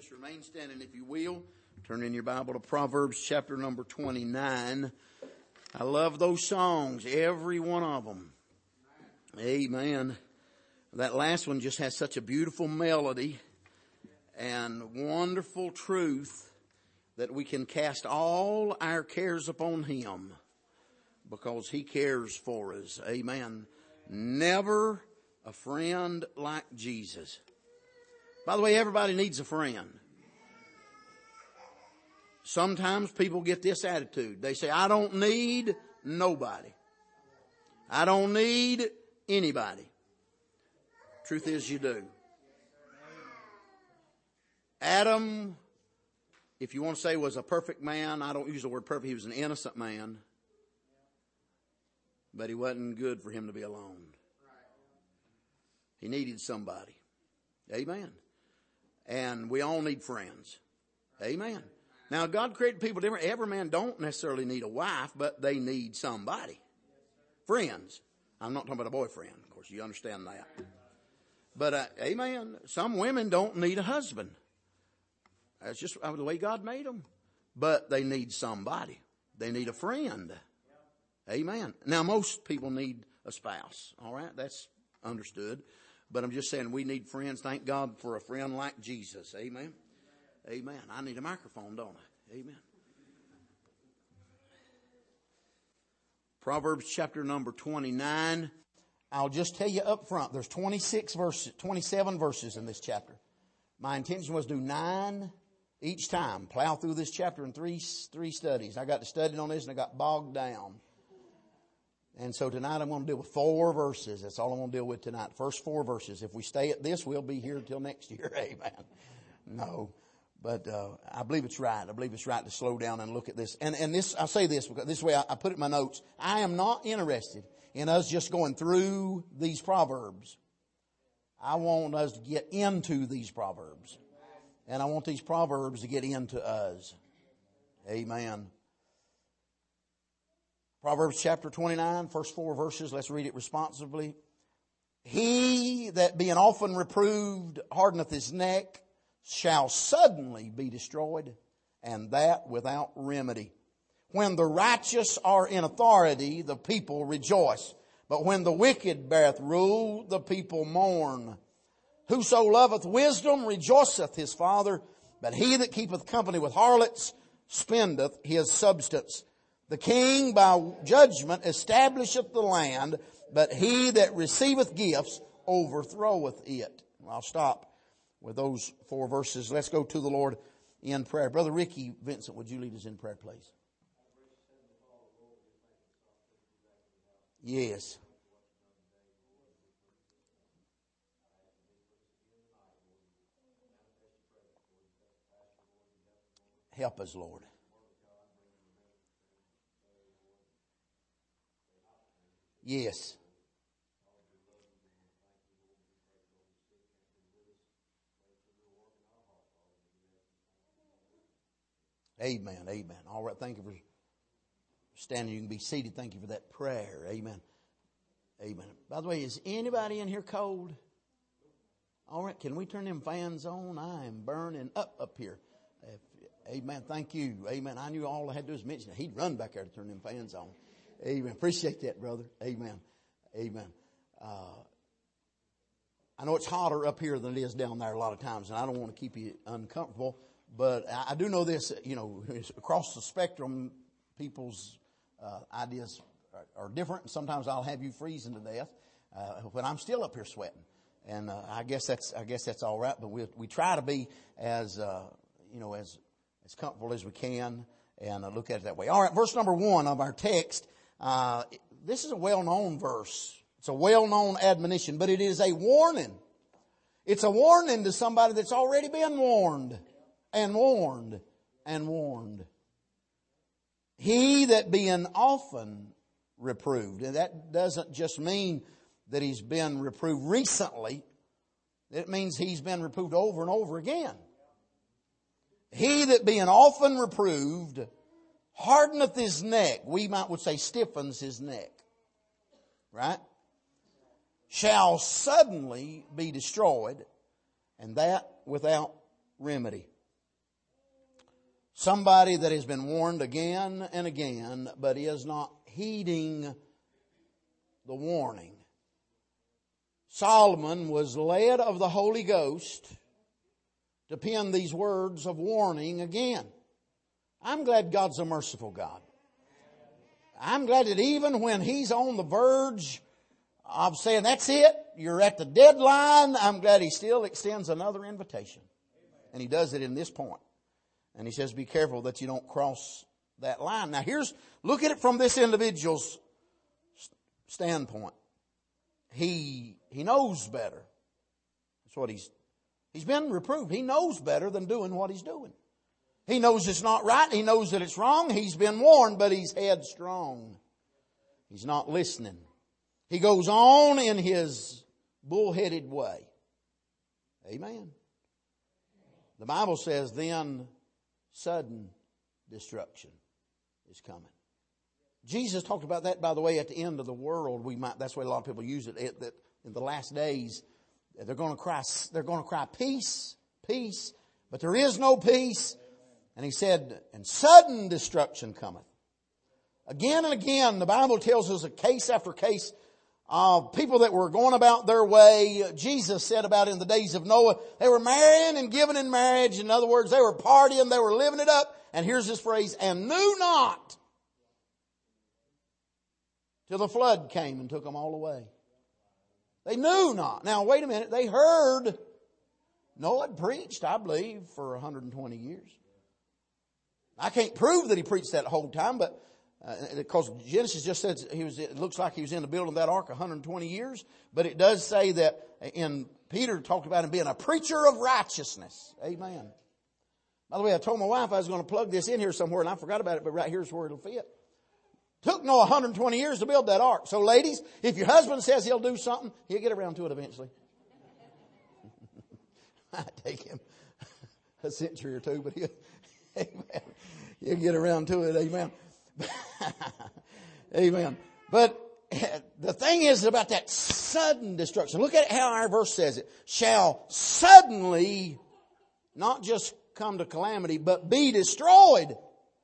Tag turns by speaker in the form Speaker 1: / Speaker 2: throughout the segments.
Speaker 1: Just remain standing if you will. Turn in your Bible to Proverbs chapter number 29. I love those songs, every one of them. Amen. That last one just has such a beautiful melody and wonderful truth that we can cast all our cares upon Him because He cares for us. Amen. Never a friend like Jesus. By the way, everybody needs a friend. Sometimes people get this attitude. They say, I don't need nobody. I don't need anybody. Truth is, you do. Adam, if you want to say was a perfect man, I don't use the word perfect, he was an innocent man. But he wasn't good for him to be alone. He needed somebody. Amen. And we all need friends. Amen. Now, God created people different. Every man don't necessarily need a wife, but they need somebody. Friends. I'm not talking about a boyfriend. Of course, you understand that. But, amen, some women don't need a husband. That's just the way God made them. But they need somebody. They need a friend. Amen. Now, most people need a spouse. All right? That's understood. But I'm just saying we need friends. Thank God for a friend like Jesus. Amen. Amen. I need a microphone, don't I? Amen. Proverbs chapter number 29. I'll just tell you up front, there's 27 verses in this chapter. My intention was to do 9 each time. Plow through this chapter in three studies. I got to study on this and I got bogged down. And so tonight I'm going to deal with 4 verses. That's all I'm going to deal with tonight. First 4 verses. If we stay at this, we'll be here until next year. Amen. No. But I believe it's right. I believe it's right to slow down and look at this. And this, I'll say this because this way I put it in my notes. I am not interested in us just going through these Proverbs. I want us to get into these Proverbs. And I want these Proverbs to get into us. Amen. Proverbs chapter 29, first 4 verses. Let's read it responsibly. He that being often reproved hardeneth his neck shall suddenly be destroyed, and that without remedy. When the righteous are in authority, the people rejoice. But when the wicked beareth rule, the people mourn. Whoso loveth wisdom rejoiceth his father, but he that keepeth company with harlots spendeth his substance. The king by judgment establisheth the land, but he that receiveth gifts overthroweth it. I'll stop with those 4 verses. Let's go to the Lord in prayer. Brother Ricky Vincent, would you lead us in prayer, please? Yes. Help us, Lord. Yes. Amen. Amen. All right. Thank you for standing. You can be seated. Thank you for that prayer. Amen. Amen. By the way, is anybody in here cold? All right. Can we turn them fans on? I am burning up here. Amen. Thank you. Amen. I knew all I had to do was mention it. He'd run back there to turn them fans on. Amen. Appreciate that, brother. Amen. Amen. I know it's hotter up here than it is down there a lot of times, and I don't want to keep you uncomfortable. But I do know this, across the spectrum, people's ideas are different. And sometimes I'll have you freezing to death when I'm still up here sweating. And I guess that's all right. But we try to be as comfortable as we can and look at it that way. All right, verse number 1 of our text. This is a well-known verse. It's a well-known admonition, but it is a warning. It's a warning to somebody that's already been warned. And warned, and warned. He that being often reproved. And that doesn't just mean that he's been reproved recently. It means he's been reproved over and over again. He that being often reproved hardeneth his neck. We would say stiffens his neck. Right? Shall suddenly be destroyed, and that without remedy. Somebody that has been warned again and again, but is not heeding the warning. Solomon was led of the Holy Ghost to pen these words of warning again. I'm glad God's a merciful God. I'm glad that even when He's on the verge of saying, that's it, you're at the deadline, I'm glad He still extends another invitation. And He does it in this point. And He says, be careful that you don't cross that line. Now look at it from this individual's standpoint. He knows better. That's what he's been reproved. He knows better than doing what he's doing. He knows it's not right. He knows that it's wrong. He's been warned, but he's headstrong. He's not listening. He goes on in his bullheaded way. Amen. The Bible says then sudden destruction is coming. Jesus talked about that, by the way, at the end of the world. That's the way a lot of people use it. That in the last days, they're going to cry peace, peace, but there is no peace. And He said, and sudden destruction cometh. Again and again, the Bible tells us a case after case of people that were going about their way. Jesus said about in the days of Noah, they were marrying and giving in marriage. In other words, they were partying, they were living it up. And here's this phrase, and knew not till the flood came and took them all away. They knew not. Now, wait a minute. They heard Noah had preached, I believe, for 120 years. I can't prove that he preached that whole time, but because Genesis just says it looks like he was in the building of that ark 120 years. But it does say that Peter talked about him being a preacher of righteousness. Amen. By the way, I told my wife I was going to plug this in here somewhere, and I forgot about it, but right here's where it'll fit. Took Noah 120 years to build that ark. So ladies, if your husband says he'll do something, he'll get around to it eventually. Might take him a century or two, but he'll get around to it. Amen. Amen. But the thing is about that sudden destruction. Look at how our verse says it. Shall suddenly not just come to calamity, but be destroyed.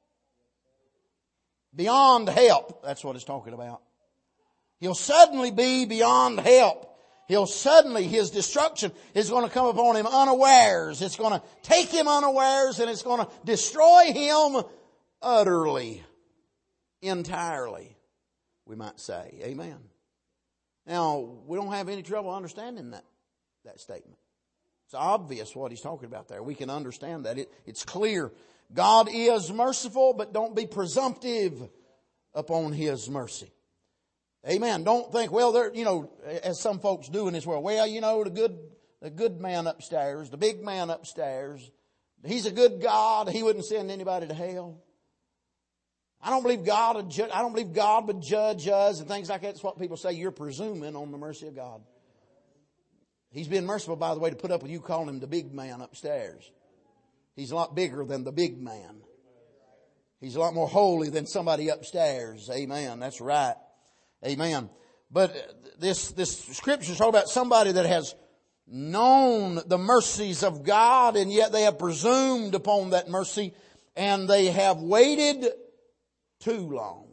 Speaker 1: Beyond help. That's what it's talking about. He'll suddenly be beyond help. His destruction is going to come upon him unawares. It's going to take him unawares and it's going to destroy him utterly, entirely, we might say. Amen. Now, we don't have any trouble understanding that statement. It's obvious what he's talking about there. We can understand that. It's clear. God is merciful, but don't be presumptive upon His mercy. Amen. Don't think, well, as some folks do in this world, well, the good man upstairs, the big man upstairs, He's a good God. He wouldn't send anybody to hell. I don't believe God would judge us and things like that. That's what people say. You're presuming on the mercy of God. He's been merciful, by the way, to put up with you calling Him the big man upstairs. He's a lot bigger than the big man. He's a lot more holy than somebody upstairs. Amen. That's right. Amen. But this scripture is talking about somebody that has known the mercies of God, and yet they have presumed upon that mercy, and they have waited too long.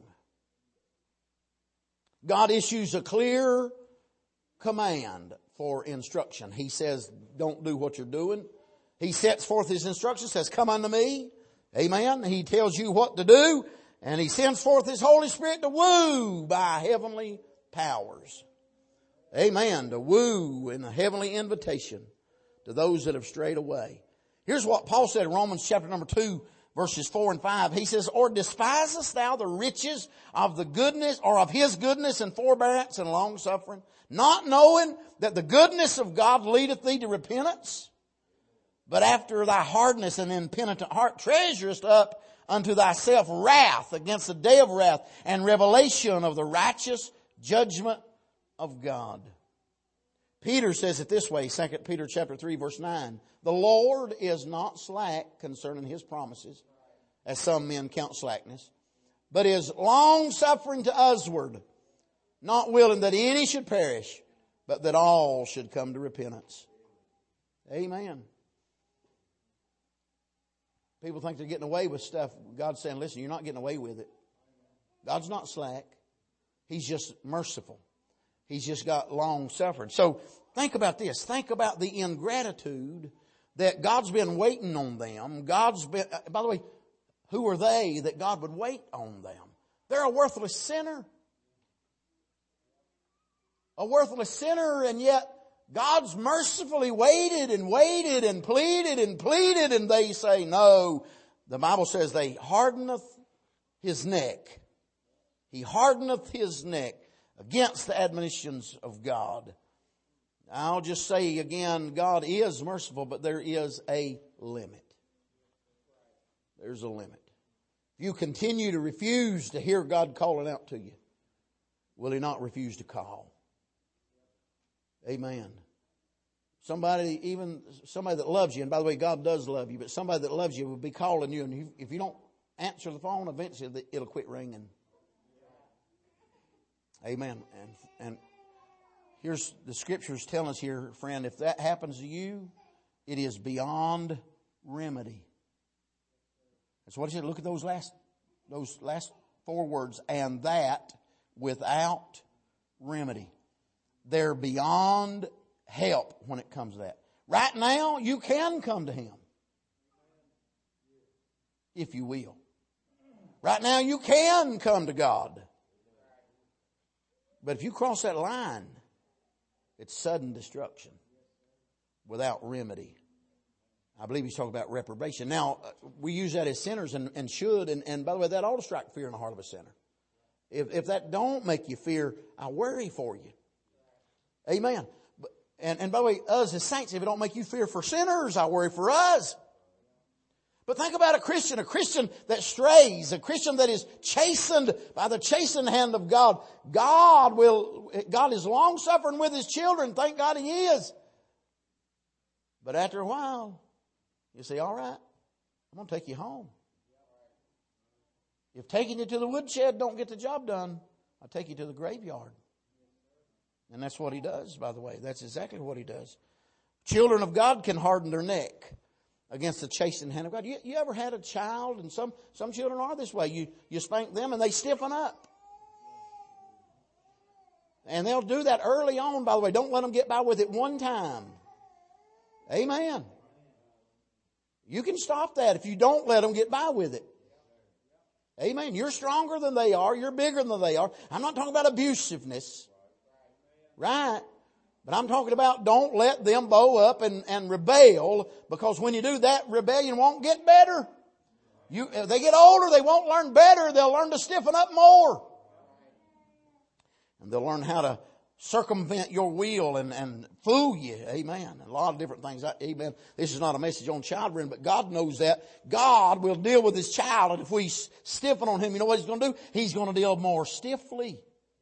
Speaker 1: God issues a clear command for instruction. He says, don't do what you're doing. He sets forth His instructions, says, come unto me. Amen. He tells you what to do, and He sends forth His Holy Spirit to woo by heavenly powers. Amen. To woo in a heavenly invitation to those that have strayed away. Here's what Paul said in Romans chapter number 2, verses 4 and 5. He says, or despisest thou the riches of the goodness or of His goodness and forbearance and long suffering, not knowing that the goodness of God leadeth thee to repentance? But after thy hardness and impenitent heart treasurest up unto thyself wrath against the day of wrath and revelation of the righteous judgment of God. Peter says it this way, 2 Peter chapter 3 verse 9. The Lord is not slack concerning His promises, as some men count slackness, but is long suffering to usward, not willing that any should perish, but that all should come to repentance. Amen. People think they're getting away with stuff. God's saying, listen, you're not getting away with it. God's not slack. He's just merciful. He's just got long suffering. So think about this. Think about the ingratitude that God's been waiting on them. God's been, by the way, who are they that God would wait on them? They're a worthless sinner. A worthless sinner, and yet God's mercifully waited and waited and pleaded, and they say no. The Bible says they hardeneth his neck. He hardeneth his neck against the admonitions of God. I'll just say again, God is merciful, but there is a limit. There's a limit. If you continue to refuse to hear God calling out to you, will He not refuse to call? Amen. Somebody that loves you, and by the way, God does love you, but somebody that loves you will be calling you, and if you don't answer the phone, eventually it'll quit ringing. Amen. And here's the scriptures telling us here, friend, if that happens to you, it is beyond remedy. That's what it said. Look at those last 4 words. And that without remedy. They're beyond help when it comes to that. Right now, you can come to Him. If you will. Right now, you can come to God. But if you cross that line, it's sudden destruction without remedy. I believe he's talking about reprobation. Now, we use that as sinners and should. And by the way, that ought to strike fear in the heart of a sinner. If that don't make you fear, I worry for you. Amen. And by the way, us as saints, if it don't make you fear for sinners, I worry for us. But think about a Christian that strays, a Christian that is chastened by the chastened hand of God. God is long suffering with His children. Thank God He is. But after a while, you say, all right, I'm going to take you home. If taking you to the woodshed don't get the job done, I'll take you to the graveyard. And that's what He does, by the way. That's exactly what He does. Children of God can harden their neck against the chastened hand of God. You ever had a child, and some children are this way. You spank them and they stiffen up. And they'll do that early on, by the way. Don't let them get by with it one time. Amen. You can stop that if you don't let them get by with it. Amen. You're stronger than they are. You're bigger than they are. I'm not talking about abusiveness. Right? But I'm talking about don't let them bow up and rebel, because when you do that, rebellion won't get better. If they get older, they won't learn better. They'll learn to stiffen up more. And they'll learn how to circumvent your will and fool you. Amen. A lot of different things. Amen. This is not a message on child rearing, but God knows that. God will deal with His child. And if we stiffen on Him, you know what He's going to do? He's going to deal more stiffly.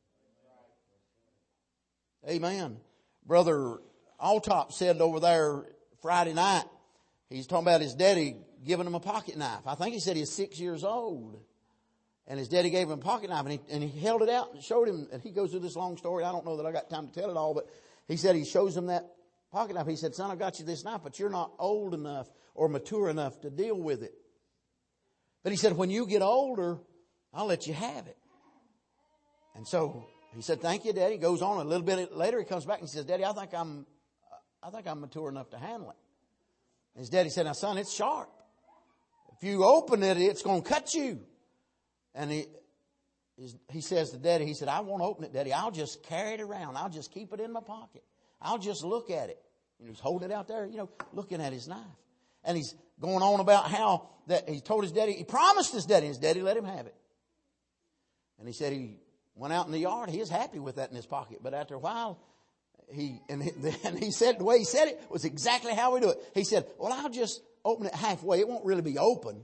Speaker 1: Amen. Brother Altop said over there Friday night, he's talking about his daddy giving him a pocket knife. I think he said he's 6 years old. And his daddy gave him a pocket knife, and he held it out and showed him. And he goes through this long story. I don't know that I got time to tell it all, but he said he shows him that pocket knife. He said, son, I've got you this knife, but you're not old enough or mature enough to deal with it. But he said, when you get older, I'll let you have it. And so he said, thank you, Daddy. Goes on a little bit later. He comes back and he says, Daddy, I think I'm mature enough to handle it. And his daddy said, now, son, it's sharp. If you open it, it's going to cut you. And he says to Daddy, he said, I won't open it, Daddy. I'll just carry it around. I'll just keep it in my pocket. I'll just look at it. And he's holding it out there, looking at his knife. And he's going on about how that he told his daddy, he promised his daddy, and his daddy let him have it. And he said he went out in the yard. He was happy with that in his pocket. But after a while, he said, the way he said it was exactly how we do it. He said, well, I'll just open it halfway. It won't really be open.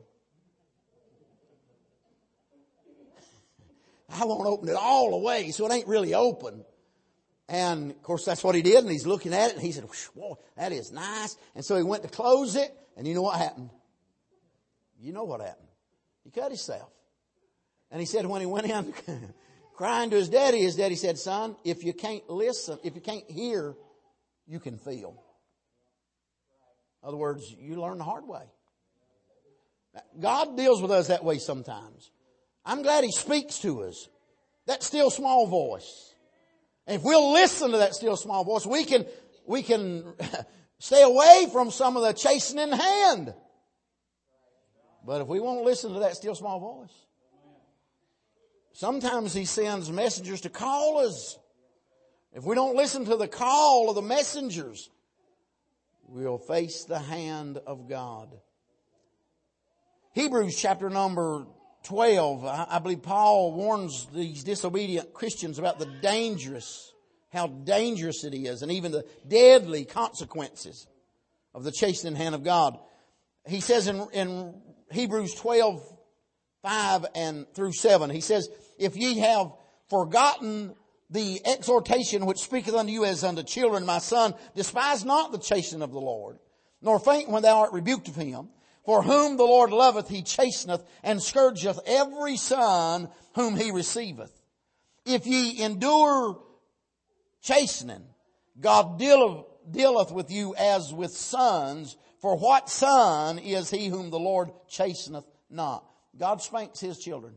Speaker 1: I won't open it all the way, so it ain't really open. And, of course, that's what he did. And he's looking at it, and he said, whoa, that is nice. And so he went to close it, and you know what happened? You know what happened. He cut himself. And he said when he went in crying to his daddy said, son, if you can't listen, if you can't hear, you can feel. In other words, you learn the hard way. God deals with us that way sometimes. I'm glad He speaks to us. That still small voice. And if we'll listen to that still small voice, we can stay away from some of the chastening hand. But if we won't listen to that still small voice, sometimes He sends messengers to call us. If we don't listen to the call of the messengers, we'll face the hand of God. Hebrews chapter number 12, I believe Paul warns these disobedient Christians about how dangerous it is, and even the deadly consequences of the chastening hand of God. He says in Hebrews 12, 5 and through 7, he says, if ye have forgotten the exhortation which speaketh unto you as unto children, my son, despise not the chastening of the Lord, nor faint when thou art rebuked of Him. For whom the Lord loveth, He chasteneth, and scourgeth every son whom He receiveth. If ye endure chastening, God dealeth with you as with sons. For what son is he whom the Lord chasteneth not? God spanks His children.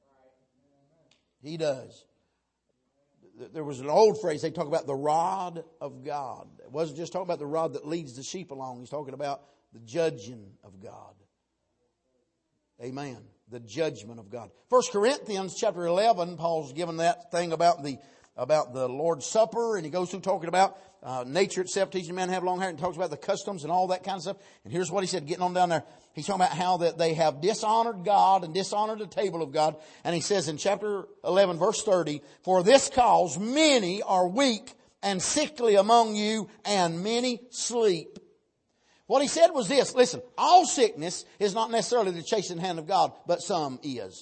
Speaker 1: He does. There was an old phrase, they talk about the rod of God. It wasn't just talking about the rod that leads the sheep along. He's talking about the judging of God. Amen. The judgment of God. 1 Corinthians chapter 11, Paul's given that thing about the Lord's Supper, and he goes through talking about nature itself, teaching men to have long hair, and talks about the customs and all that kind of stuff. And here's what he said, getting on down there. He's talking about how that they have dishonored God and dishonored the table of God. And he says in chapter 11, verse 30, for this cause many are weak and sickly among you, and many sleep. What he said was this, listen, all sickness is not necessarily the chastening hand of God, but some is.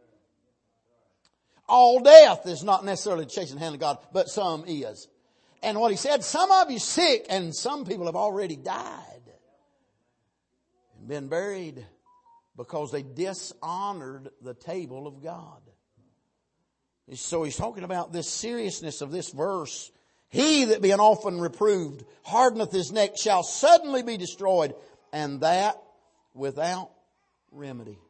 Speaker 1: All death is not necessarily the chastening hand of God, but some is. And what he said, some of you sick, and some people have already died and been buried because they dishonored the table of God. So he's talking about this seriousness of this verse. He that being often reproved hardeneth his neck shall suddenly be destroyed, and that without remedy.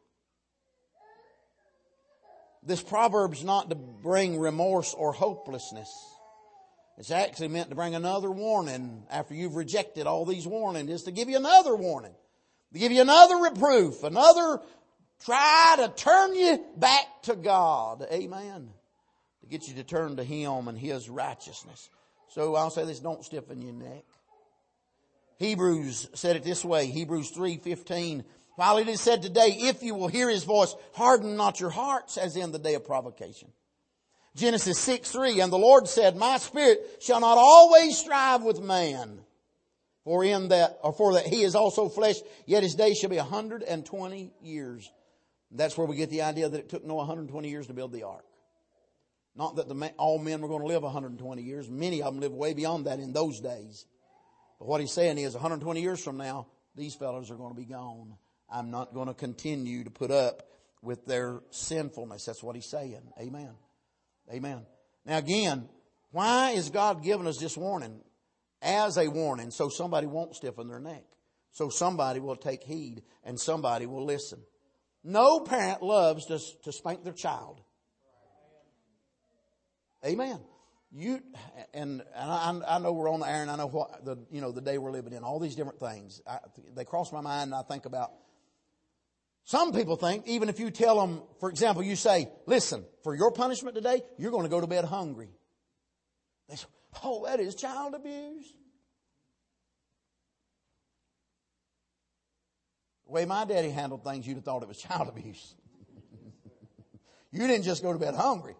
Speaker 1: This proverb's not to bring remorse or hopelessness. It's actually meant to bring another warning after you've rejected all these warnings. It's to give you another warning, to give you another reproof, another try to turn you back to God. Amen. To get you to turn to Him and His righteousness. So I'll say this, don't stiffen your neck. Hebrews said it this way, Hebrews 3:15. While it is said today, if you will hear His voice, harden not your hearts as in the day of provocation. Genesis 6:3, and the Lord said, my spirit shall not always strive with man, for that he is also flesh, yet his days shall be 120 years. And that's where we get the idea that it took Noah 120 years to build the ark. Not that all men were going to live 120 years. Many of them lived way beyond that in those days. But what he's saying is 120 years from now, these fellows are going to be gone. I'm not going to continue to put up with their sinfulness. That's what he's saying. Amen. Amen. Now again, why is God giving us this warning? As a warning, so somebody won't stiffen their neck. So somebody will take heed and somebody will listen. No parent loves to spank their child. Amen. I know we're on the air, and I know what the day we're living in. All these different things they cross my mind, and I think about. Some people think even if you tell them, for example, you say, "Listen, for your punishment today, you're going to go to bed hungry." They say, "Oh, that is child abuse." The way my daddy handled things, you'd have thought it was child abuse. You didn't just go to bed hungry.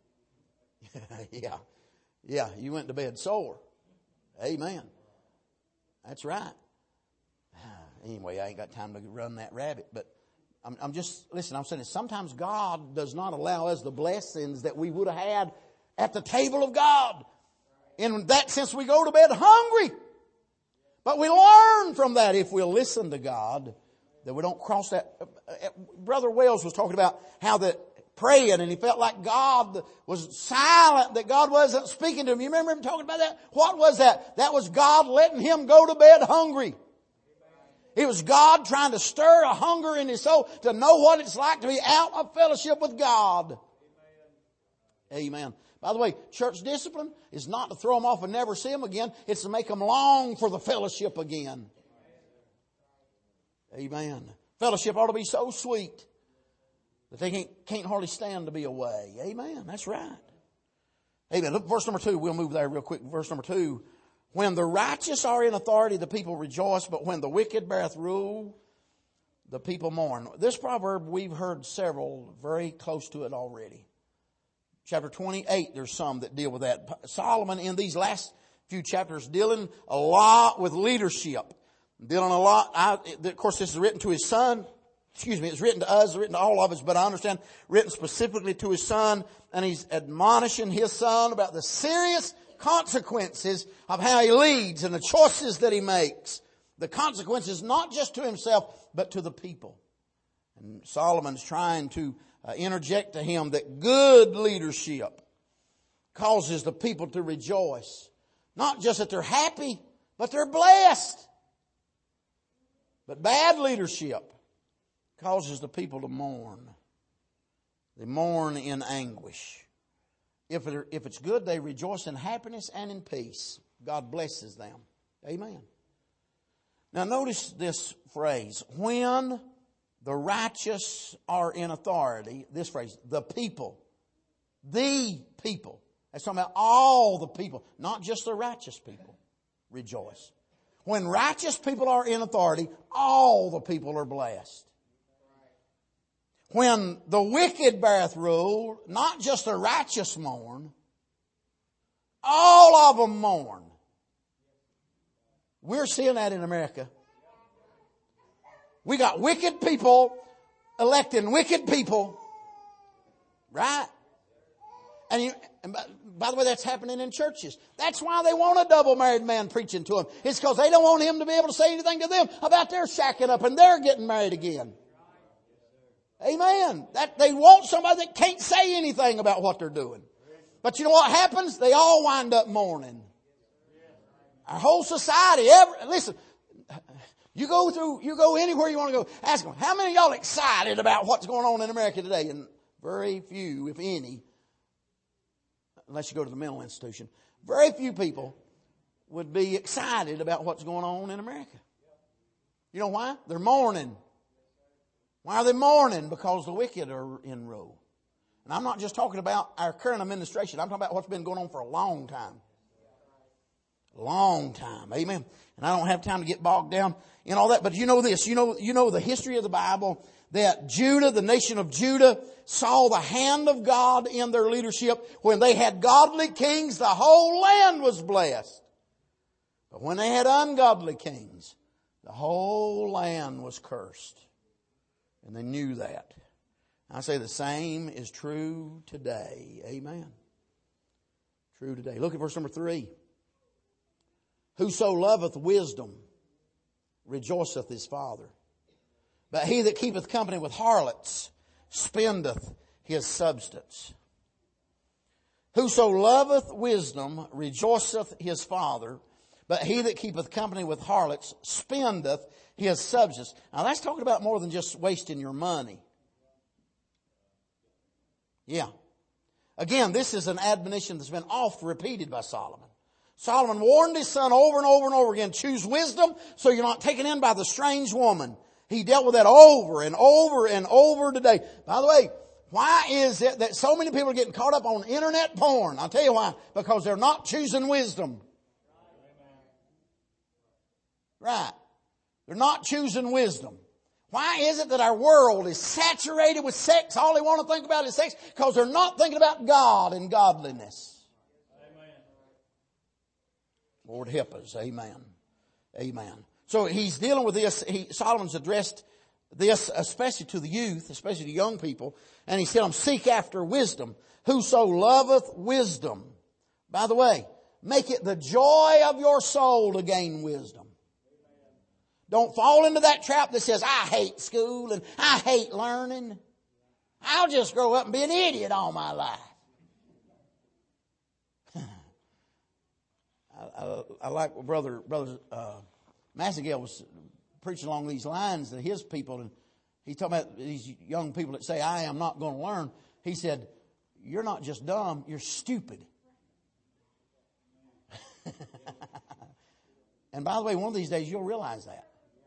Speaker 1: Yeah, you went to bed sore. Amen. That's right. Anyway, I ain't got time to run that rabbit, but I'm saying this. Sometimes God does not allow us the blessings that we would have had at the table of God. In that sense, we go to bed hungry. But we learn from that if we'll listen to God, that we don't cross that. Brother Wells was talking about how that praying, and he felt like God was silent, that God wasn't speaking to him. You remember him talking about that? What was that? That was God letting him go to bed hungry. It was God trying to stir a hunger in his soul to know what it's like to be out of fellowship with God. Amen. By the way, church discipline is not to throw them off and never see them again. It's to make them long for the fellowship again. Amen. Fellowship ought to be so sweet that they can't hardly stand to be away. Amen. That's right. Amen. Look, verse number 2. We'll move there real quick. Verse number 2. When the righteous are in authority, the people rejoice, but when the wicked beareth rule, the people mourn. This proverb, we've heard several very close to it already. Chapter 28, there's some that deal with that. Solomon, in these last few chapters, dealing a lot with leadership. Dealing a lot, of course, this is written to his son. It's written to us, written to all of us, but I understand written specifically to his son, and he's admonishing his son about the serious consequences of how he leads and the choices that he makes. The consequences not just to himself, but to the people. And Solomon's trying to interject to him that good leadership causes the people to rejoice. Not just that they're happy, but they're blessed. But bad leadership causes the people to mourn. They mourn in anguish. If it's good, they rejoice in happiness and in peace. God blesses them. Amen. Now notice this phrase. When the righteous are in authority, this phrase, the people. The people. That's talking about all the people, not just the righteous people. Rejoice. When righteous people are in authority, all the people are blessed. When the wicked beareth rule, not just the righteous mourn, all of them mourn. We're seeing that in America. We got wicked people electing wicked people. Right? And by the way, that's happening in churches. That's why they want a double-married man preaching to them. It's because they don't want him to be able to say anything to them about their shacking up and they're getting married again. Amen. That they want somebody that can't say anything about what they're doing. But you know what happens? They all wind up mourning. Our whole society, listen, you go anywhere you want to go. Ask them, how many of y'all excited about what's going on in America today? And very few, if any, unless you go to the mental institution, very few people would be excited about what's going on in America. You know why? They're mourning. Why are they mourning? Because the wicked are in rule. And I'm not just talking about our current administration. I'm talking about what's been going on for a long time. A long time. Amen. And I don't have time to get bogged down in all that. But you know this. You know the history of the Bible, that Judah, the nation of Judah, saw the hand of God in their leadership. When they had godly kings, the whole land was blessed. But when they had ungodly kings, the whole land was cursed. And they knew that. I say the same is true today. Amen. True today. Look at verse number 3. Whoso loveth wisdom rejoiceth his father. But he that keepeth company with harlots spendeth his substance. Whoso loveth wisdom rejoiceth his father. But he that keepeth company with harlots spendeth his substance. Now that's talking about more than just wasting your money. Yeah. Again, this is an admonition that's been oft repeated by Solomon. Solomon warned his son over and over and over again, choose wisdom so you're not taken in by the strange woman. He dealt with that over and over and over today. By the way, why is it that so many people are getting caught up on internet porn? I'll tell you why. Because they're not choosing wisdom. Right. They're not choosing wisdom. Why is it that our world is saturated with sex? All they want to think about is sex because they're not thinking about God and godliness. Amen. Lord help us. Amen. Amen. So he's dealing with this. Solomon's addressed this especially to the youth, especially to young people. And he said, seek after wisdom. Whoso loveth wisdom. By the way, make it the joy of your soul to gain wisdom. Don't fall into that trap that says, I hate school and I hate learning. I'll just grow up and be an idiot all my life. I like what Brother Massengale was preaching along these lines to his people, and he talking about these young people that say, I am not going to learn. He said, you're not just dumb, you're stupid. And by the way, one of these days you'll realize that.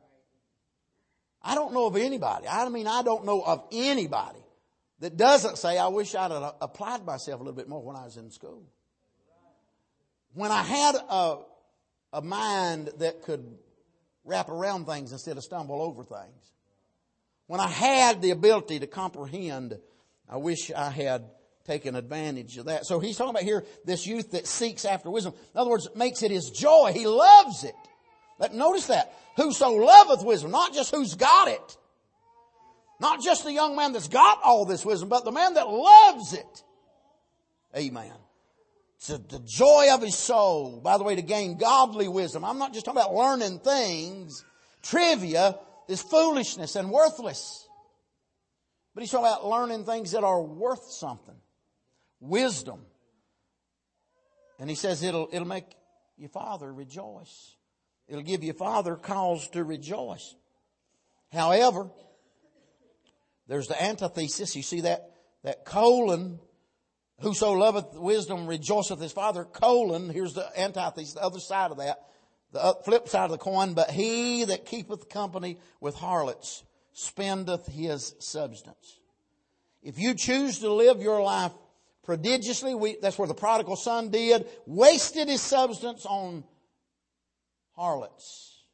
Speaker 1: I don't know of anybody. I don't know of anybody that doesn't say, I wish I'd have applied myself a little bit more when I was in school. When I had a mind that could wrap around things instead of stumble over things. When I had the ability to comprehend, I wish I had taken advantage of that. So he's talking about here this youth that seeks after wisdom. In other words, makes it his joy. He loves it. But notice that. Whoso loveth wisdom, not just who's got it. Not just the young man that's got all this wisdom, but the man that loves it. Amen. It's the joy of his soul. By the way, to gain godly wisdom. I'm not just talking about learning things. Trivia is foolishness and worthless. But he's talking about learning things that are worth something. Wisdom. And he says it'll make your father rejoice. It'll give your father cause to rejoice. However, there's the antithesis. You see that colon, whoso loveth wisdom rejoiceth his father, colon, here's the antithesis, the other side of that, the flip side of the coin. But he that keepeth company with harlots spendeth his substance. If you choose to live your life prodigiously, that's where the prodigal son did, wasted his substance on harlots.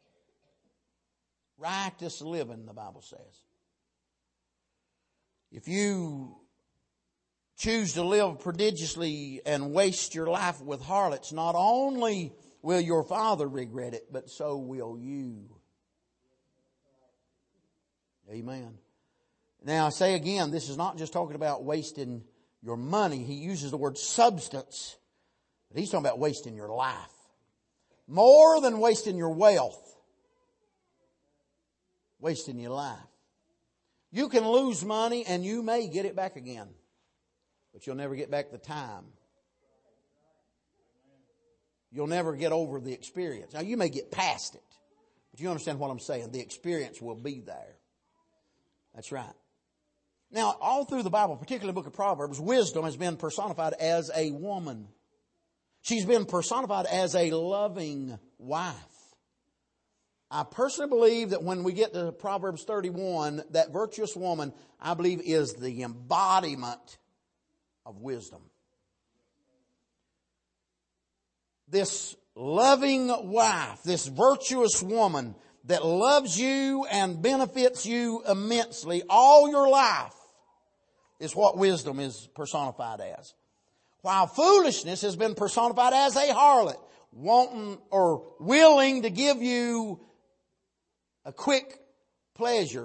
Speaker 1: Righteous living, the Bible says. If you choose to live prodigiously and waste your life with harlots, not only will your father regret it, but so will you. Amen. Now I say again, this is not just talking about wasting your money. He uses the word substance, but he's talking about wasting your life. More than wasting your wealth. Wasting your life. You can lose money and you may get it back again. But you'll never get back the time. You'll never get over the experience. Now you may get past it. But you understand what I'm saying. The experience will be there. That's right. Now all through the Bible, particularly the book of Proverbs, wisdom has been personified as a woman. She's been personified as a loving wife. I personally believe that when we get to Proverbs 31, that virtuous woman, I believe, is the embodiment of wisdom. This loving wife, this virtuous woman that loves you and benefits you immensely all your life is what wisdom is personified as. While foolishness has been personified as a harlot, wanting or willing to give you a quick pleasure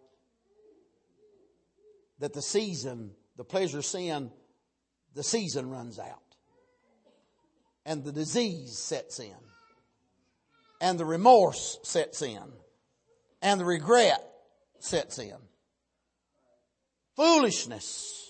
Speaker 1: that the pleasure sin, the season runs out. And the disease sets in. And the remorse sets in. And the regret sets in. Foolishness.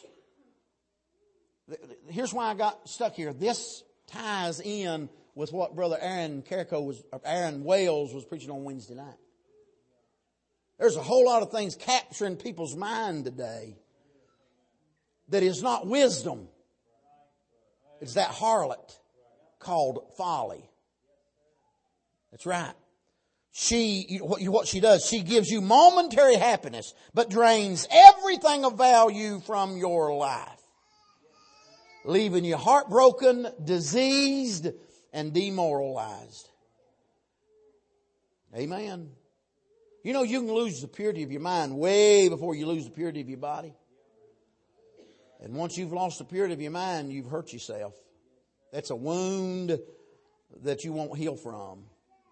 Speaker 1: Here's why I got stuck here. This ties in with what Brother Aaron Wales was preaching on Wednesday night. There's a whole lot of things capturing people's mind today that is not wisdom. It's that harlot called folly. That's right. What she does, she gives you momentary happiness, but drains everything of value from your life, leaving you heartbroken, diseased, and demoralized. Amen. You know, you can lose the purity of your mind way before you lose the purity of your body. And once you've lost the purity of your mind, you've hurt yourself. That's a wound that you won't heal from.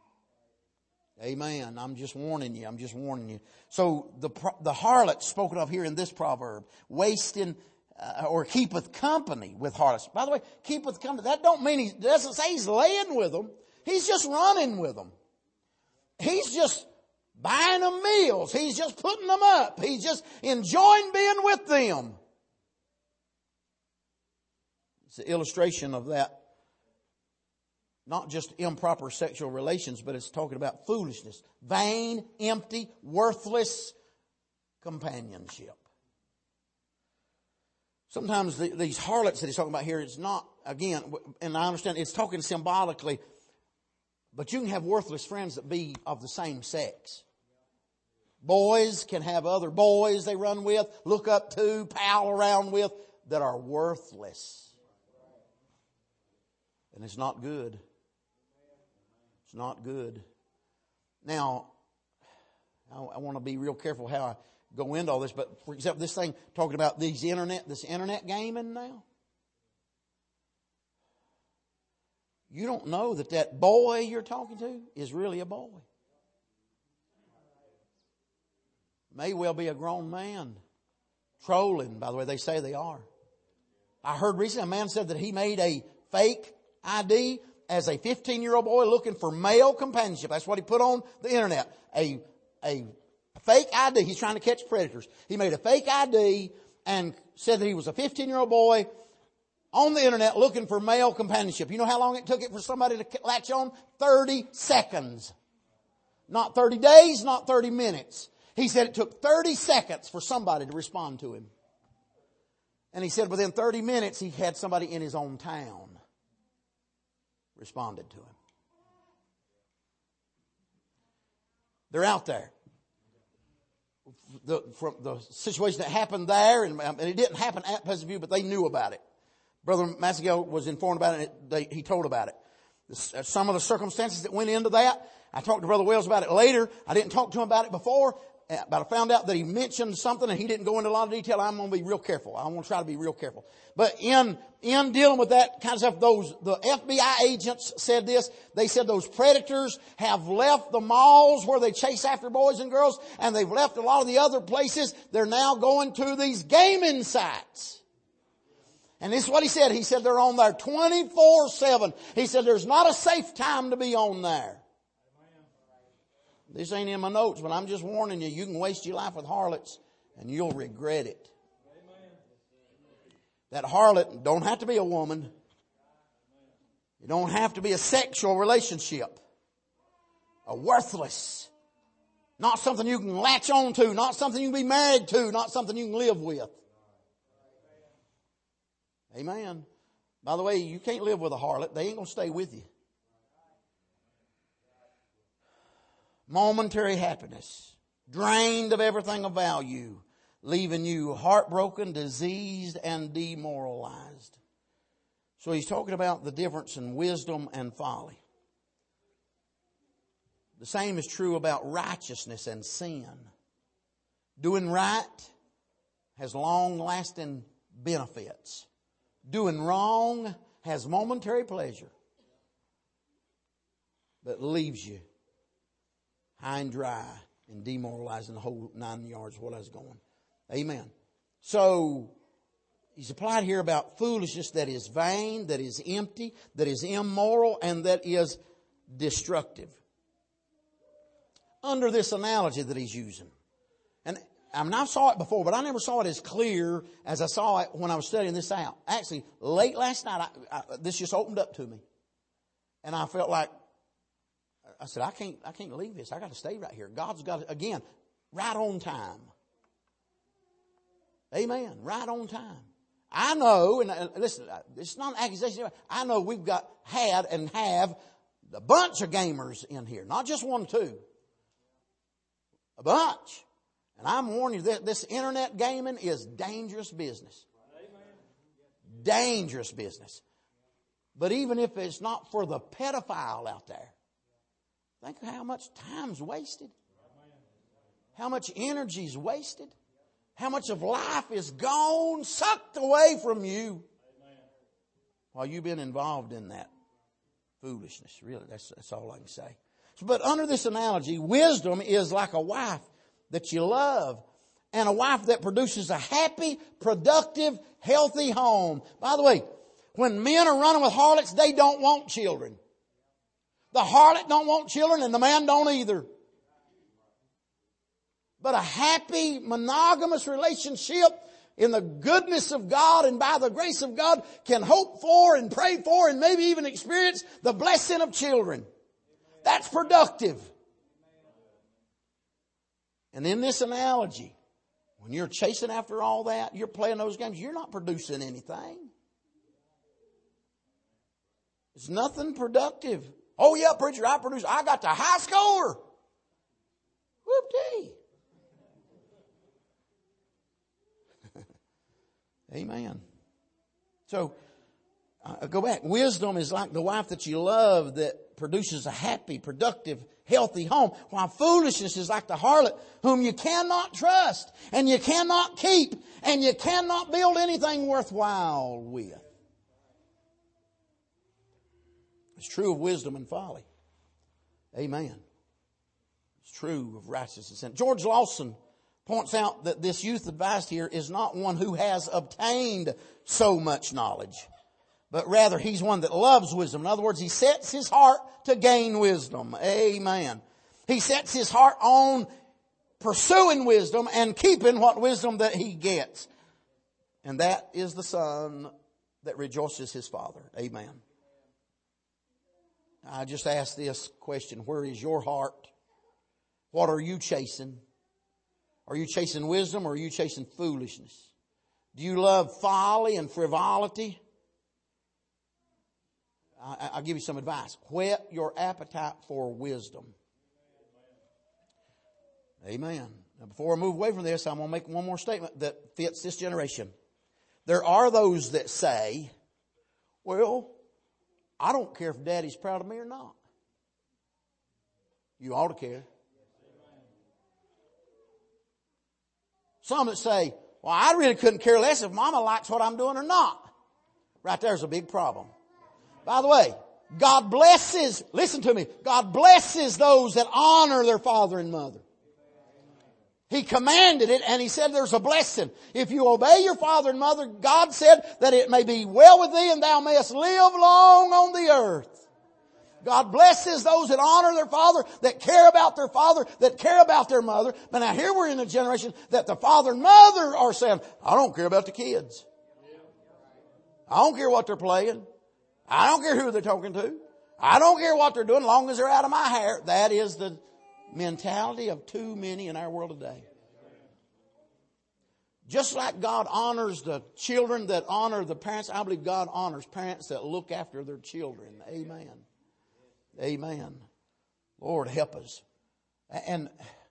Speaker 1: Amen. I'm just warning you. So the harlot spoken of here in this proverb, wasting or keepeth company with harlots. By the way, keepeth company. That don't mean he doesn't say he's laying with them. He's just running with them. He's just buying them meals. He's just putting them up. He's just enjoying being with them. It's an illustration of that Not just improper sexual relations, but it's talking about foolishness. Vain, empty, worthless companionship. Sometimes these harlots that he's talking about here, it's not, again, and I understand it's talking symbolically, but you can have worthless friends that be of the same sex. Boys can have other boys they run with, look up to, pal around with, that are worthless. And it's not good. It's not good. Now, I want to be real careful how I go into all this, but for example, this thing talking about this internet gaming now. You don't know that boy you're talking to is really a boy. May well be a grown man. Trolling, by the way, they say they are. I heard recently a man said that he made a fake ID as a 15-year-old boy looking for male companionship. That's what he put on the internet. A fake ID. He's trying to catch predators. He made a fake ID and said that he was a 15-year-old boy on the internet looking for male companionship. You know how long it took it for somebody to latch on? 30 seconds. Not 30 days, not 30 minutes. He said it took 30 seconds for somebody to respond to him. And he said within 30 minutes he had somebody in his own town responded to him. They're out there. From the situation that happened there, and it didn't happen at Pleasant View, but they knew about it. Brother Massagill was informed about it. He told about it. Some of the circumstances that went into that. I talked to Brother Wells about it later. I didn't talk to him about it before, but I found out that he mentioned something and he didn't go into a lot of detail. I'm going to be real careful. I want to try to be real careful. But in dealing with that kind of stuff, the FBI agents said this. They said those predators have left the malls where they chase after boys and girls, and they've left a lot of the other places. They're now going to these gaming sites. And this is what he said. He said they're on there 24/7. He said there's not a safe time to be on there. This ain't in my notes, but I'm just warning you, you can waste your life with harlots and you'll regret it. That harlot don't have to be a woman. You don't have to be a sexual relationship. A worthless. Not something you can latch on to. Not something you can be married to. Not something you can live with. Amen. By the way, you can't live with a harlot. They ain't going to stay with you. Momentary happiness. Drained of everything of value. Leaving you heartbroken, diseased, and demoralized. So he's talking about the difference in wisdom and folly. The same is true about righteousness and sin. Doing right has long-lasting benefits. Doing wrong has momentary pleasure, but leaves you high and dry and demoralizing the whole 9 yards of what I was going. Amen. So he's applied here about foolishness that is vain, that is empty, that is immoral, and that is destructive. Under this analogy that he's using. And I mean, I saw it before, but I never saw it as clear as I saw it when I was studying this out. Actually, late last night, this just opened up to me. And I felt like, I said, I can't leave this. I got to stay right here. God's got to, again, right on time. Amen. Right on time. I know, and listen, it's not an accusation. I know we've had and have a bunch of gamers in here. Not just one or two. A bunch. And I'm warning you that this internet gaming is dangerous business. Dangerous business. But even if it's not for the pedophile out there, think of how much time's wasted. How much energy's wasted. How much of life is gone, sucked away from you while you've been involved in that foolishness. Really, that's all I can say. But under this analogy, wisdom is like a wife that you love and a wife that produces a happy, productive, healthy home. By the way, when men are running with harlots, they don't want children. The harlot don't want children and the man don't either. But a happy, monogamous relationship in the goodness of God and by the grace of God can hope for and pray for and maybe even experience the blessing of children. That's productive. And in this analogy, when you're chasing after all that, you're playing those games, you're not producing anything. It's nothing productive. Oh yeah, preacher, I got the high score. Whoop-dee. Amen. So, go back. Wisdom is like the wife that you love that produces a happy, productive, healthy home. While foolishness is like the harlot whom you cannot trust and you cannot keep and you cannot build anything worthwhile with. It's true of wisdom and folly. Amen. It's true of righteousness and sin. George Lawson points out that this youth advised here is not one who has obtained so much knowledge, but rather he's one that loves wisdom. In other words, he sets his heart to gain wisdom. Amen. He sets his heart on pursuing wisdom and keeping what wisdom that he gets. And that is the son that rejoices his father. Amen. I just ask this question. Where is your heart? What are you chasing? Are you chasing wisdom or are you chasing foolishness? Do you love folly and frivolity? I'll give you some advice. Whet your appetite for wisdom. Amen. Now, before I move away from this, I'm going to make one more statement that fits this generation. There are those that say, well, I don't care if Daddy's proud of me or not. You ought to care. Some that say, well, I really couldn't care less if Mama likes what I'm doing or not. Right there's a big problem. By the way, God blesses, listen to me, God blesses those that honor their father and mother. He commanded it and He said there's a blessing. If you obey your father and mother, God said that it may be well with thee and thou mayest live long on the earth. God blesses those that honor their father, that care about their father, that care about their mother. But now here we're in a generation that the father and mother are saying, I don't care about the kids. I don't care what they're playing. I don't care who they're talking to. I don't care what they're doing as long as they're out of my hair. That is the mentality of too many in our world today. Just like God honors the children that honor the parents, I believe God honors parents that look after their children. Amen. Amen. Lord, help us. And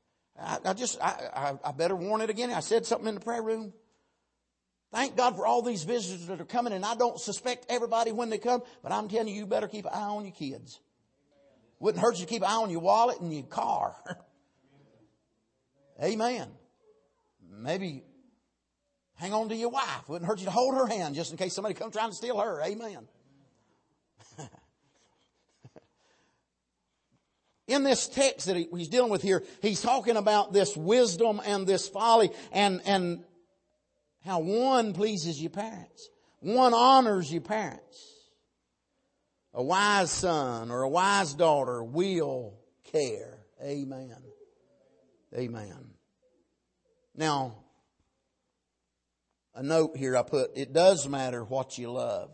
Speaker 1: I better warn it again. I said something in the prayer room. Thank God for all these visitors that are coming, and I don't suspect everybody when they come, but I'm telling you, you better keep an eye on your kids. Wouldn't hurt you to keep an eye on your wallet and your car. Amen. Maybe hang on to your wife. Wouldn't hurt you to hold her hand just in case somebody comes trying to steal her. Amen. In this text that he's dealing with here, he's talking about this wisdom and this folly and how one pleases your parents. One honors your parents. A wise son or a wise daughter will care. Amen. Amen. Now, a note here I put, it does matter what you love.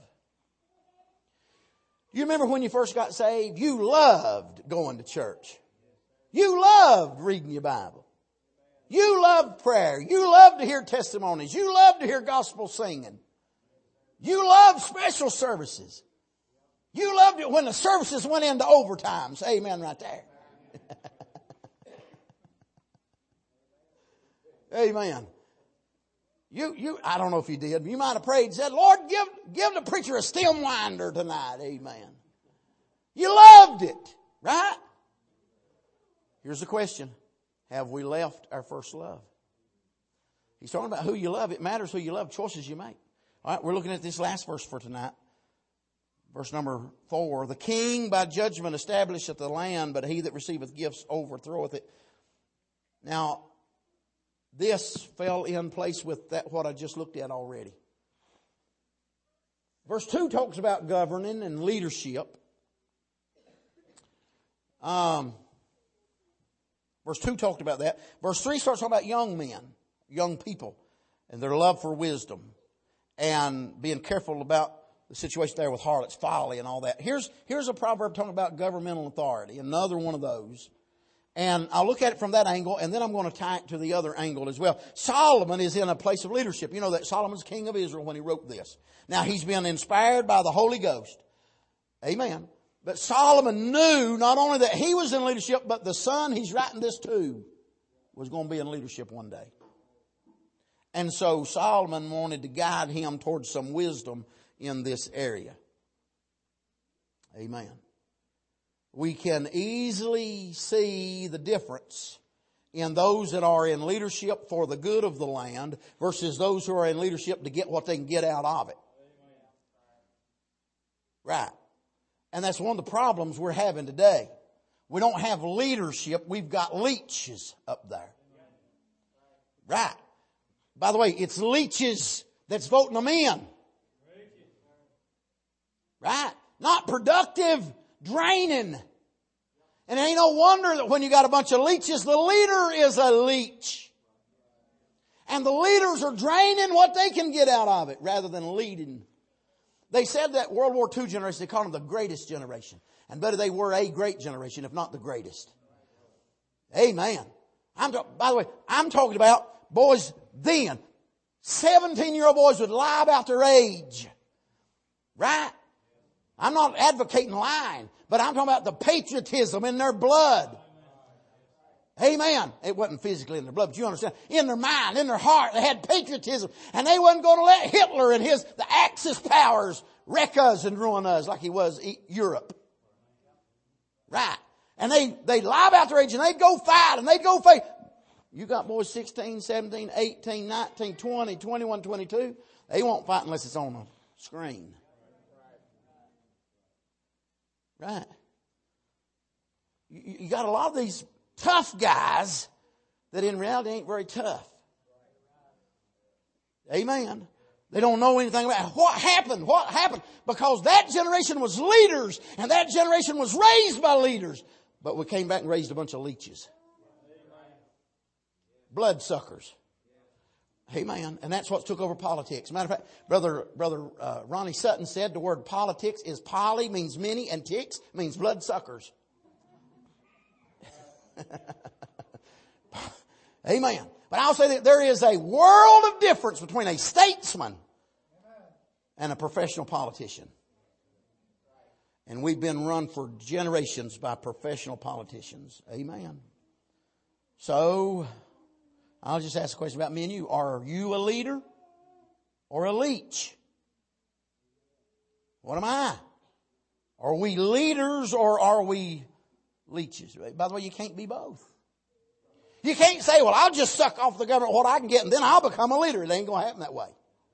Speaker 1: You remember when you first got saved, you loved going to church. You loved reading your Bible. You loved prayer. You loved to hear testimonies. You loved to hear gospel singing. You loved special services. You loved it when the services went into overtime. Say amen right there. Amen. I don't know if you did. You might have prayed and said, Lord, give the preacher a stem winder tonight. Amen. You loved it, right? Here's the question. Have we left our first love? He's talking about who you love. It matters who you love, choices you make. All right, we're looking at this last verse for tonight. Verse number 4. The king by judgment establisheth the land, but he that receiveth gifts overthroweth it. Now, this fell in place with that what I just looked at already. Verse 2 talks about governing and leadership. Verse 2 talked about that. Verse 3 starts talking about young men, young people. and their love for wisdom, and being careful about the situation there with harlots, folly, and all that. Here's a proverb talking about governmental authority, another one of those. And I'll look at it from that angle, and then I'm going to tie it to the other angle as well. Solomon is in a place of leadership. You know that Solomon's king of Israel when he wrote this. Now, he's been inspired by the Holy Ghost. Amen. But Solomon knew not only that he was in leadership, but the son he's writing this to was going to be in leadership one day. And so Solomon wanted to guide him towards some wisdom in this area. Amen. We can easily see the difference in those that are in leadership for the good of the land versus those who are in leadership to get what they can get out of it. Right. And that's one of the problems we're having today. We don't have leadership. We've got leeches up there. Right. By the way, it's leeches that's voting them in. Right. Not productive, draining. And it ain't no wonder that when you got a bunch of leeches, the leader is a leech. And the leaders are draining what they can get out of it rather than leading. They said that World War II generation, they called them the greatest generation. And better, they were a great generation, if not the greatest. Amen. By the way, I'm talking about boys then. 17-year-old boys would lie about their age. Right? I'm not advocating lying, but I'm talking about the patriotism in their blood. Amen. It wasn't physically in their blood, but you understand. In their mind, in their heart, they had patriotism. And they wasn't going to let Hitler and the Axis powers wreck us and ruin us like he was Europe. Right. And they lie about their age and they'd go fight and they'd go fight. You got boys 16, 17, 18, 19, 20, 21, 22. They won't fight unless it's on a screen. Right. You got a lot of these tough guys that in reality ain't very tough. Amen. They don't know anything about what happened. What happened? Because that generation was leaders and that generation was raised by leaders. But we came back and raised a bunch of leeches. Bloodsuckers. Amen. And that's what took over politics. Matter of fact, Brother Ronnie Sutton said the word politics is poly, means many, and ticks means bloodsuckers. Amen. But I'll say that there is a world of difference between a statesman and a professional politician. And we've been run for generations by professional politicians. Amen. So, I'll just ask a question about me and you. Are you a leader or a leech? What am I? Are we leaders or are we leeches? By the way, you can't be both. You can't say, well, I'll just suck off the government what I can get and then I'll become a leader. It ain't going to happen that way.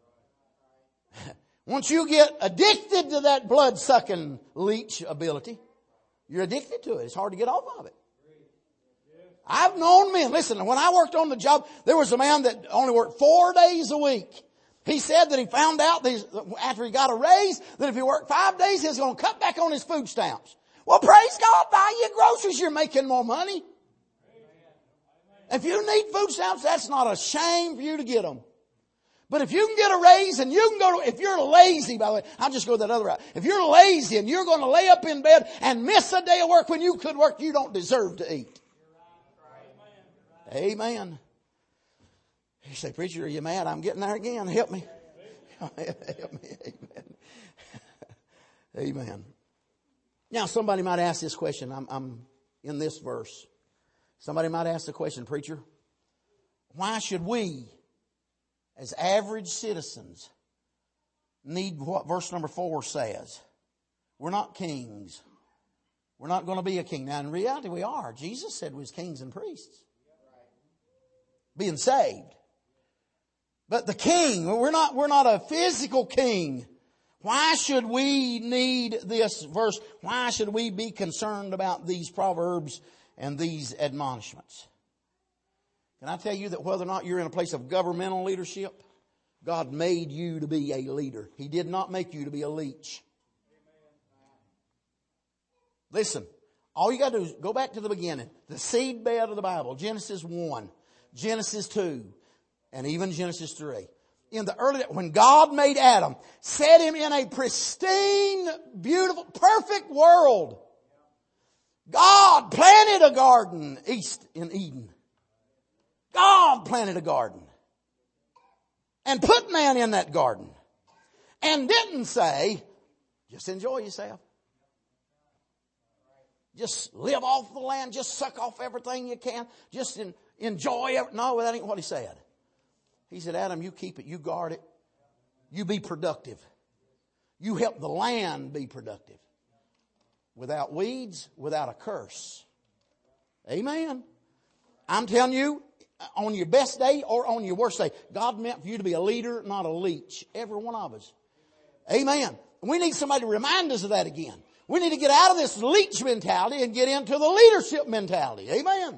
Speaker 1: Once you get addicted to that blood-sucking leech ability, you're addicted to it. It's hard to get off of it. I've known men. Listen, when I worked on the job, there was a man that only worked 4 days a week. He said that he found out that after he got a raise, that if he worked 5 days, he was going to cut back on his food stamps. Well, praise God, buy you groceries, you're making more money. If you need food stamps, that's not a shame for you to get them. But if you can get a raise and you can go to, if you're lazy, by the way, I'll just go that other route. If you're lazy and you're going to lay up in bed and miss a day of work when you could work, you don't deserve to eat. Amen. You say, preacher, are you mad? I'm getting there again. Help me. Help me. Amen. Amen. Now, somebody might ask this question. I'm in this verse. Somebody might ask the question, preacher, why should we, as average citizens, need what verse number 4 says? We're not kings. We're not going to be a king. Now, in reality, we are. Jesus said we was kings and priests. Being saved. But the king, we're not a physical king. Why should we need this verse? Why should we be concerned about these proverbs and these admonishments? Can I tell you that whether or not you're in a place of governmental leadership, God made you to be a leader. He did not make you to be a leech. Listen, all you got to do is go back to the beginning. The seed bed of the Bible. Genesis 1. Genesis 2. and even Genesis 3. In the early, when God made Adam, set him in a pristine, beautiful, perfect world. God planted a garden east in Eden. God planted a garden. And put man in that garden. And didn't say, just enjoy yourself. Just live off the land. Just suck off everything you can. Just enjoy it. No, that ain't what he said. He said, Adam, you keep it. You guard it. You be productive. You help the land be productive. Without weeds, without a curse. Amen. I'm telling you, on your best day or on your worst day, God meant for you to be a leader, not a leech. Every one of us. Amen. We need somebody to remind us of that again. We need to get out of this leech mentality and get into the leadership mentality. Amen.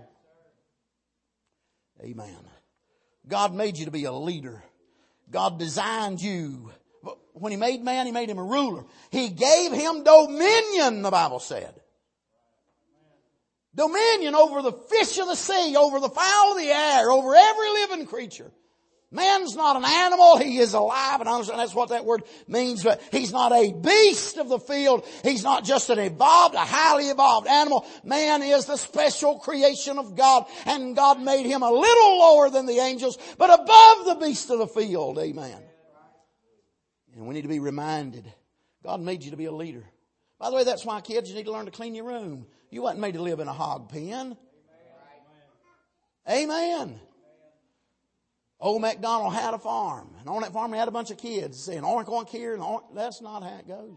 Speaker 1: Amen. God made you to be a leader. God designed you. When He made man, He made him a ruler. He gave him dominion, the Bible said. Dominion over the fish of the sea, over the fowl of the air, over every living creature. Man's not an animal. He is alive. And I understand that's what that word means. But he's not a beast of the field. He's not just a highly evolved animal. Man is the special creation of God. And God made him a little lower than the angels, but above the beasts of the field. Amen. And we need to be reminded. God made you to be a leader. By the way, that's why, kids, you need to learn to clean your room. You wasn't made to live in a hog pen. Amen. Old MacDonald had a farm. And on that farm he had a bunch of kids saying, oink, oink here. And oink. That's not how it goes.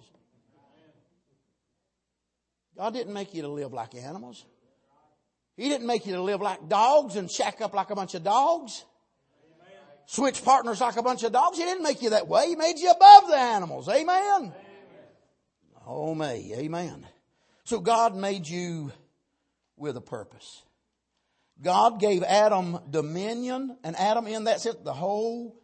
Speaker 1: God didn't make you to live like animals. He didn't make you to live like dogs and shack up like a bunch of dogs. Switch partners like a bunch of dogs. He didn't make you that way. He made you above the animals. Amen. Oh me. Amen. So God made you with a purpose. God gave Adam dominion, and Adam, in that's it, the whole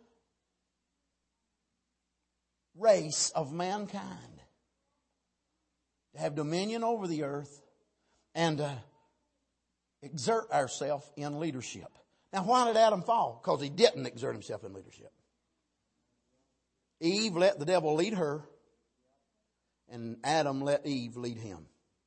Speaker 1: race of mankind, to have dominion over the earth and exert ourselves in leadership. Now, why did Adam fall? Because he didn't exert himself in leadership. Eve let the devil lead her, and Adam let Eve lead him.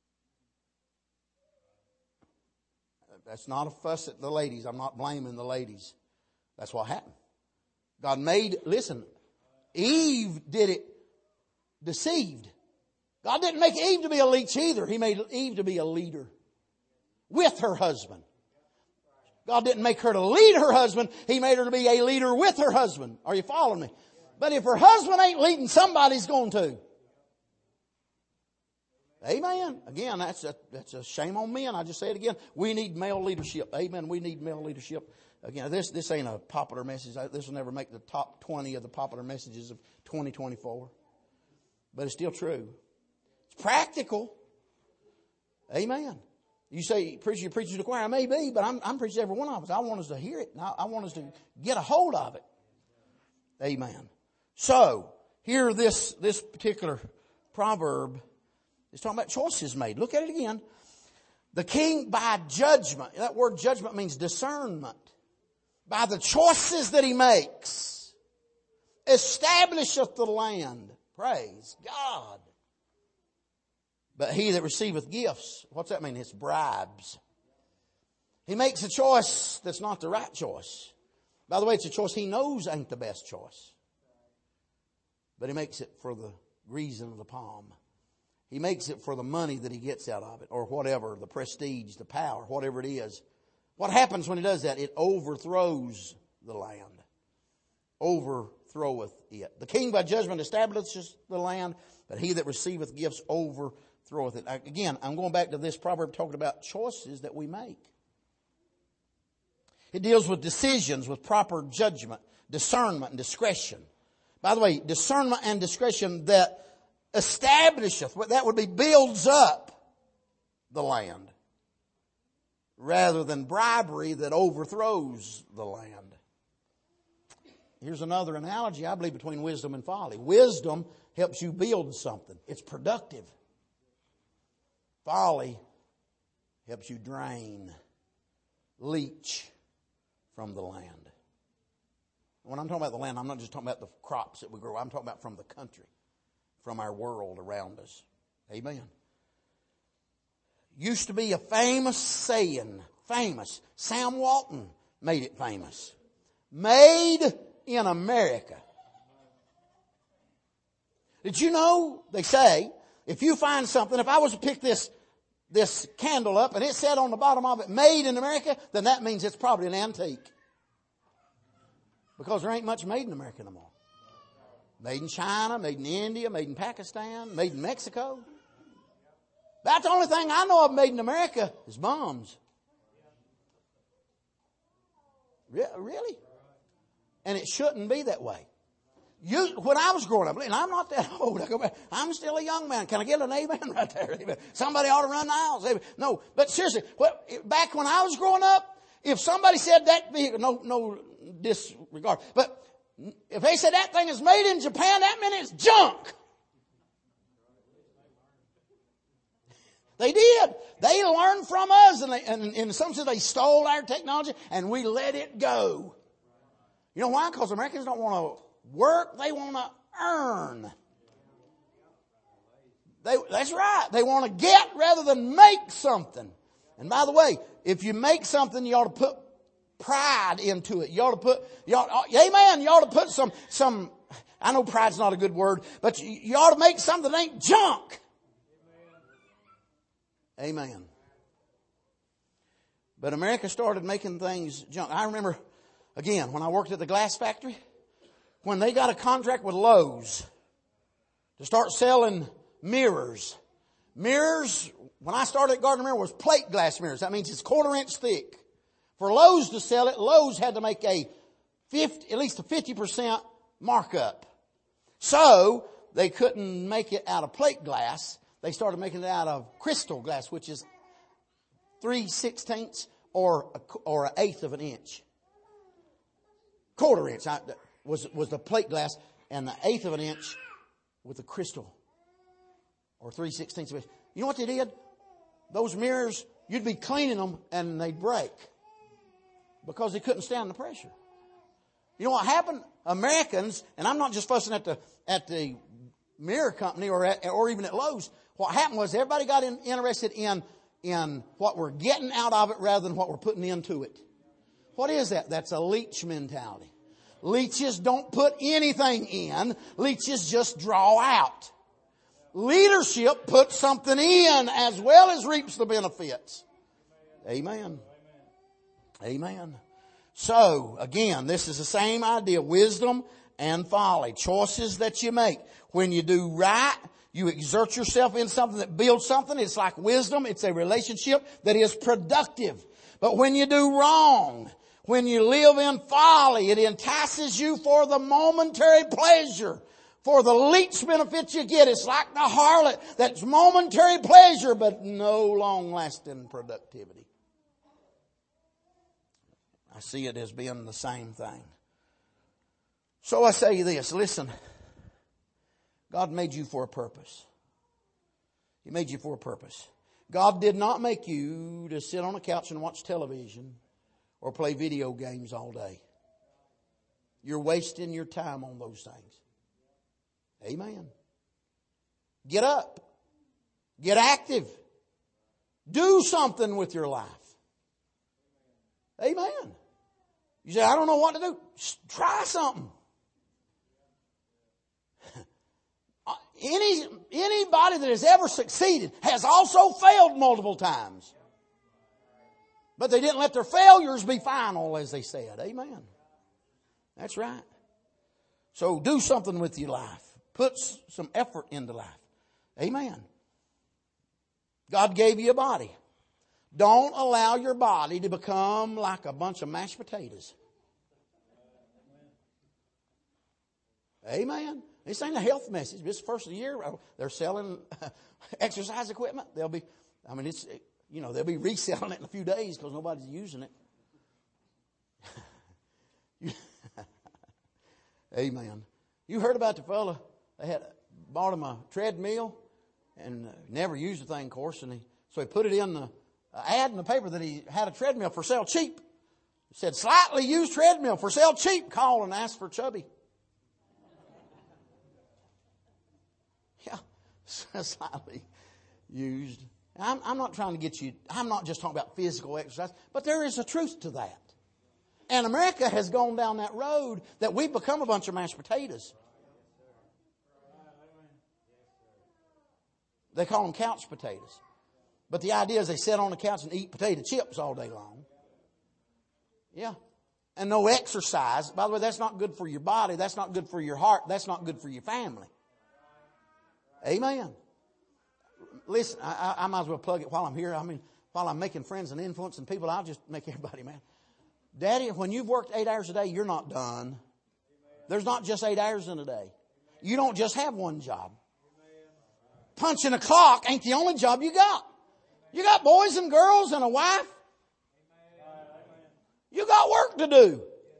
Speaker 1: That's not a fuss at the ladies. I'm not blaming the ladies. That's what happened. God made, listen, Eve did it deceived. God didn't make Eve to be a leech either. He made Eve to be a leader with her husband. God didn't make her to lead her husband. He made her to be a leader with her husband. Are you following me? But if her husband ain't leading, somebody's going to. Amen. Again, that's a shame on men. I just say it again. We need male leadership. Amen. We need male leadership. Again, this ain't a popular message. This will never make the top 20 of the popular messages of 2024. But it's still true. It's practical. Amen. You say, preacher, you preach to the choir. I may be, but I'm preaching to every one of us. I want us to hear it. I want us to get a hold of it. Amen. So, here this particular proverb is talking about choices made. Look at it again. The king by judgment. That word judgment means discernment. By the choices that he makes, establisheth the land. Praise God. But he that receiveth gifts, what's that mean? It's bribes. He makes a choice that's not the right choice. By the way, it's a choice he knows ain't the best choice. But he makes it for the reason of the palm. He makes it for the money that he gets out of it, or whatever, the prestige, the power, whatever it is. What happens when he does that? It overthrows the land. Overthroweth it. The king by judgment establisheth the land, but he that receiveth gifts overthroweth it. Again, I'm going back to this proverb talking about choices that we make. It deals with decisions, with proper judgment, discernment, and discretion. By the way, discernment and discretion that establisheth, that would be builds up the land, rather than bribery that overthrows the land. Here's another analogy, I believe, between wisdom and folly. Wisdom helps you build something. It's productive. Folly helps you drain, leach from the land. When I'm talking about the land, I'm not just talking about the crops that we grow. I'm talking about from the country, from our world around us. Amen. Used to be a famous saying. Famous. Sam Walton made it famous. Made in America. Did you know, they say, if you find something, if I was to pick this candle up and it said on the bottom of it, made in America, then that means it's probably an antique. Because there ain't much made in America no more. Made in China, made in India, made in Pakistan, made in Mexico. That's the only thing I know of made in America is bombs. Really? And it shouldn't be that way. When I was growing up, and I'm not that old, I'm still a young man. Can I get an amen right there? Amen. Somebody ought to run the aisles. Amen. No, but seriously, back when I was growing up, if somebody said that vehicle, no disregard, but if they said that thing is made in Japan, that meant it's junk. They did. They learned from us, and in some sense they stole our technology, and we let it go. You know why? Because Americans don't want to work, they want to earn. That's right. They want to get rather than make something. And by the way, if you make something, you ought to put pride into it. You ought to put some, I know pride's not a good word, but you ought to make something that ain't junk. Amen. But America started making things junk. I remember, again, when I worked at the glass factory, when they got a contract with Lowe's to start selling mirrors. Mirrors, when I started at Gardner Mirror, was plate glass mirrors. That means it's 1/4 inch thick. For Lowe's to sell it, Lowe's had to make at least a 50% markup. So they couldn't make it out of plate glass. They started making it out of crystal glass, which is 3/16 or 1/8 of an inch. 1/4 inch was the plate glass, and the 1/8 of an inch with the crystal, or 3/16 of an inch. You know what they did? Those mirrors, you'd be cleaning them and they'd break because they couldn't stand the pressure. You know what happened? Americans, and I'm not just fussing at the mirror company or even at Lowe's. What happened was everybody got interested in what we're getting out of it rather than what we're putting into it. What is that? That's a leech mentality. Leeches don't put anything in. Leeches just draw out. Leadership puts something in as well as reaps the benefits. Amen. Amen. So, again, this is the same idea. Wisdom and folly. Choices that you make. When you do right, you exert yourself in something that builds something. It's like wisdom. It's a relationship that is productive. But when you do wrong, when you live in folly, it entices you for the momentary pleasure, for the leech benefits you get. It's like the harlot. That's momentary pleasure, but no long-lasting productivity. I see it as being the same thing. So I say this, listen, God made you for a purpose. He made you for a purpose. God did not make you to sit on a couch and watch television or play video games all day. You're wasting your time on those things. Amen. Get up. Get active. Do something with your life. Amen. You say, I don't know what to do. Just try something. Anybody that has ever succeeded has also failed multiple times. But they didn't let their failures be final, as they said. Amen. That's right. So do something with your life. Put some effort into life. Amen. God gave you a body. Don't allow your body to become like a bunch of mashed potatoes. Amen. This ain't a health message. This first of the year, they're selling exercise equipment. They'll be reselling it in a few days because nobody's using it. Amen. You heard about the fella? They had bought him a treadmill and never used the thing, of course, so he put it in the ad in the paper that he had a treadmill for sale cheap. It said, slightly used treadmill for sale cheap. Call and ask for Chubby. Yeah, slightly used. I'm not trying to get you, I'm not just talking about physical exercise, but there is a truth to that. And America has gone down that road that we've become a bunch of mashed potatoes. They call them couch potatoes. But the idea is they sit on the couch and eat potato chips all day long. Yeah. And no exercise. By the way, that's not good for your body. That's not good for your heart. That's not good for your family. Amen. Listen, I might as well plug it while I'm here. I mean, while I'm making friends and influencing people, I'll just make everybody mad. Daddy, when you've worked 8 hours a day, you're not done. There's not just 8 hours in a day. You don't just have one job. Punching a clock ain't the only job you got. You got boys and girls and a wife. You got work to do.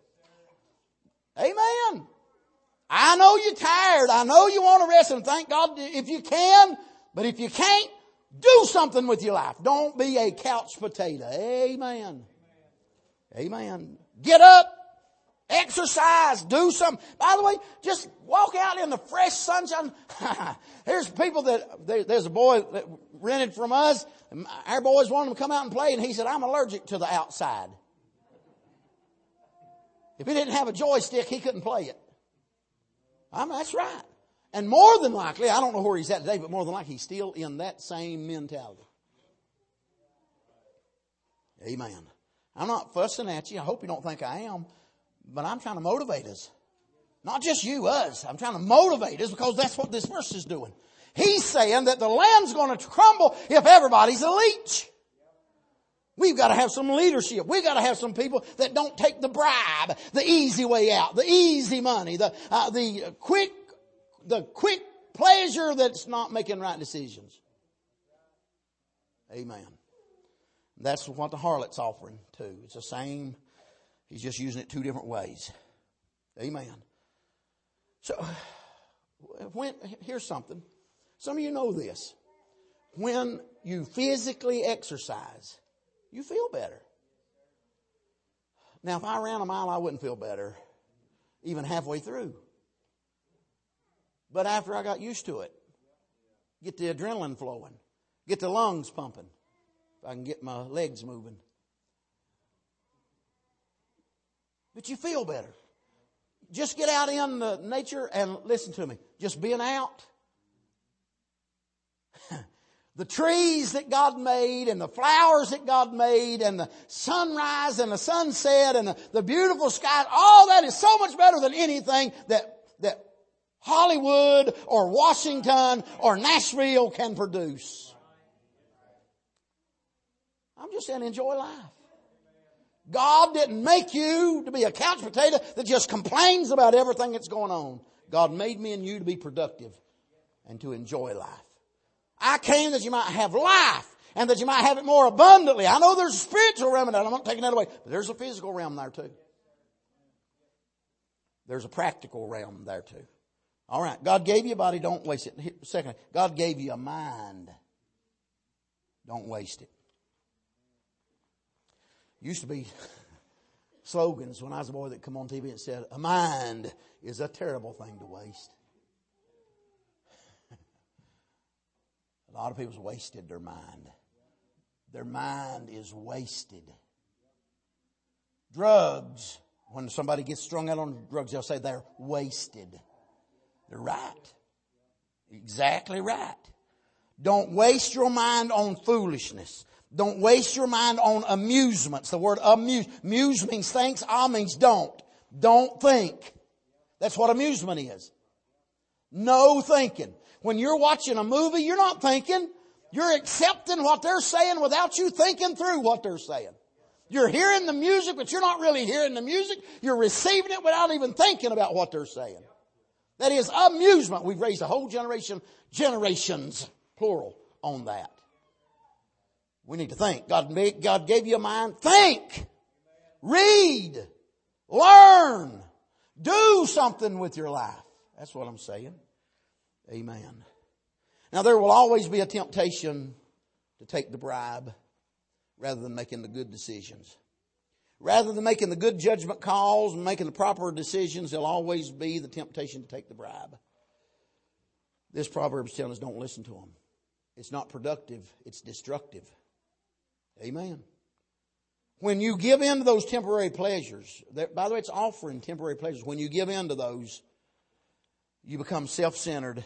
Speaker 1: Amen. I know you're tired. I know you want to rest, and thank God if you can. But if you can't, do something with your life. Don't be a couch potato. Amen. Amen. Get up. Exercise. Do something. By the way, just walk out in the fresh sunshine. There's people there's a boy that rented from us. And our boys wanted him to come out and play, and he said, I'm allergic to the outside. If he didn't have a joystick, he couldn't play it. That's right. And more than likely, I don't know where he's at today, but more than likely he's still in that same mentality. Amen. I'm not fussing at you. I hope you don't think I am. But I'm trying to motivate us. Not just you, us. I'm trying to motivate us because that's what this verse is doing. He's saying that the land's going to crumble if everybody's a leech. We've got to have some leadership. We've got to have some people that don't take the bribe, the easy way out, the easy money, the quick pleasure that's not making right decisions. Amen. That's what the harlot's offering too. It's the same. He's just using it two different ways. Amen. So, here's something. Some of you know this. When you physically exercise, you feel better. Now, if I ran a mile, I wouldn't feel better, even halfway through. But after I got used to it, get the adrenaline flowing, get the lungs pumping, if I can get my legs moving. But you feel better. Just get out in the nature and listen to me. Just being out. The trees that God made and the flowers that God made and the sunrise and the sunset and the beautiful sky, all that is so much better than anything that Hollywood or Washington or Nashville can produce. I'm just saying enjoy life. God didn't make you to be a couch potato that just complains about everything that's going on. God made me and you to be productive and to enjoy life. I came that you might have life and that you might have it more abundantly. I know there's a spiritual realm in that. I'm not taking that away. But there's a physical realm there too. There's a practical realm there too. All right. God gave you a body. Don't waste it. Secondly, God gave you a mind. Don't waste it. Used to be slogans when I was a boy that come on TV and said, a mind is a terrible thing to waste. A lot of people's wasted their mind. Their mind is wasted. Drugs. When somebody gets strung out on drugs, they'll say they're wasted. They're right. Exactly right. Don't waste your mind on foolishness. Don't waste your mind on amusements. The word amuse means thinks. Means don't. Don't think. That's what amusement is. No thinking. When you're watching a movie, you're not thinking. You're accepting what they're saying without you thinking through what they're saying. You're hearing the music, but you're not really hearing the music. You're receiving it without even thinking about what they're saying. That is amusement. We've raised a whole generations, plural, on that. We need to think. God gave you a mind. Think. Read. Learn. Do something with your life. That's what I'm saying. Amen. Now there will always be a temptation to take the bribe rather than making the good decisions. Rather than making the good judgment calls and making the proper decisions, there'll always be the temptation to take the bribe. This proverb is telling us don't listen to them. It's not productive, it's destructive. Amen. When you give in to those temporary pleasures, by the way, it's offering temporary pleasures. When you give in to those, you become self-centered.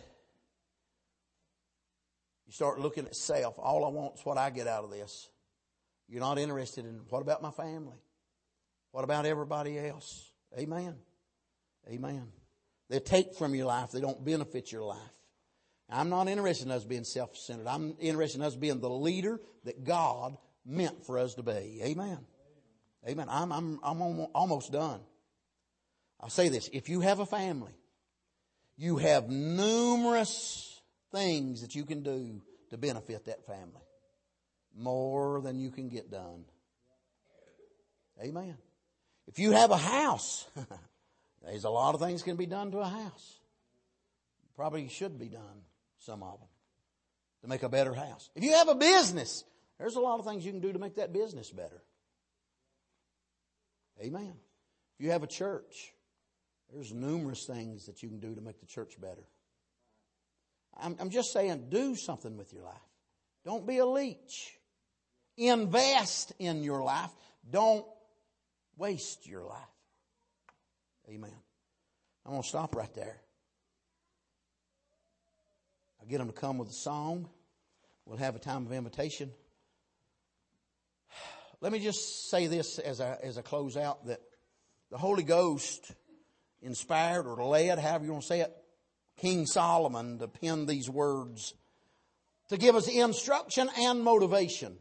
Speaker 1: You start looking at self. All I want is what I get out of this. You're not interested in what about my family? What about everybody else? Amen. Amen. They take from your life. They don't benefit your life. I'm not interested in us being self-centered. I'm interested in us being the leader that God meant for us to be. Amen. Amen. I'm almost done. I'll say this. If you have a family, you have numerous things that you can do to benefit that family. More than you can get done. Amen. If you have a house, there's a lot of things can be done to a house. Probably should be done, some of them, to make a better house. If you have a business, there's a lot of things you can do to make that business better. Amen. If you have a church, there's numerous things that you can do to make the church better. I'm just saying, do something with your life. Don't be a leech. Invest in your life. Don't waste your life. Amen. I'm going to stop right there. I'll get them to come with a song. We'll have a time of invitation. Let me just say this as I close out, that the Holy Ghost inspired or led, however you want to say it, King Solomon to pen these words to give us instruction and motivation.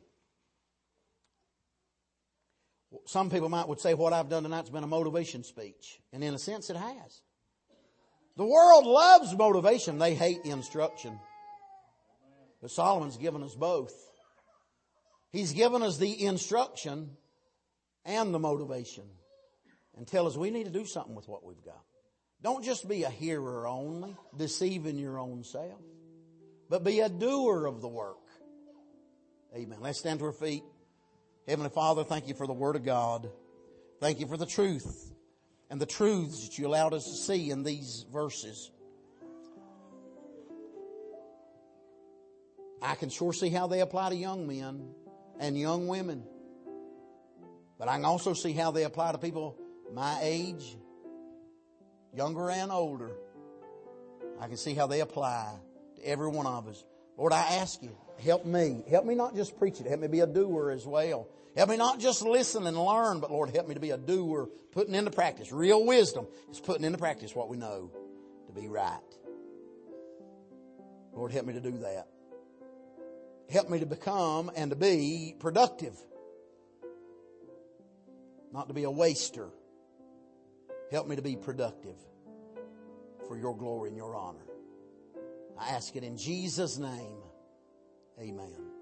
Speaker 1: Some people would say what I've done tonight has been a motivation speech. And in a sense it has. The world loves motivation. They hate instruction. But Solomon's given us both. He's given us the instruction and the motivation. And tell us we need to do something with what we've got. Don't just be a hearer only, deceiving your own self. But be a doer of the work. Amen. Let's stand to our feet. Heavenly Father, thank you for the Word of God. Thank you for the truth and the truths that you allowed us to see in these verses. I can sure see how they apply to young men and young women. But I can also see how they apply to people my age, younger and older. I can see how they apply to every one of us. Lord, I ask you, help me. Help me not just preach it. Help me be a doer as well. Help me not just listen and learn, but Lord, help me to be a doer, putting into practice. Real wisdom is putting into practice what we know to be right. Lord, help me to do that. Help me to become and to be productive. Not to be a waster. Help me to be productive for your glory and your honor. I ask it in Jesus' name. Amen.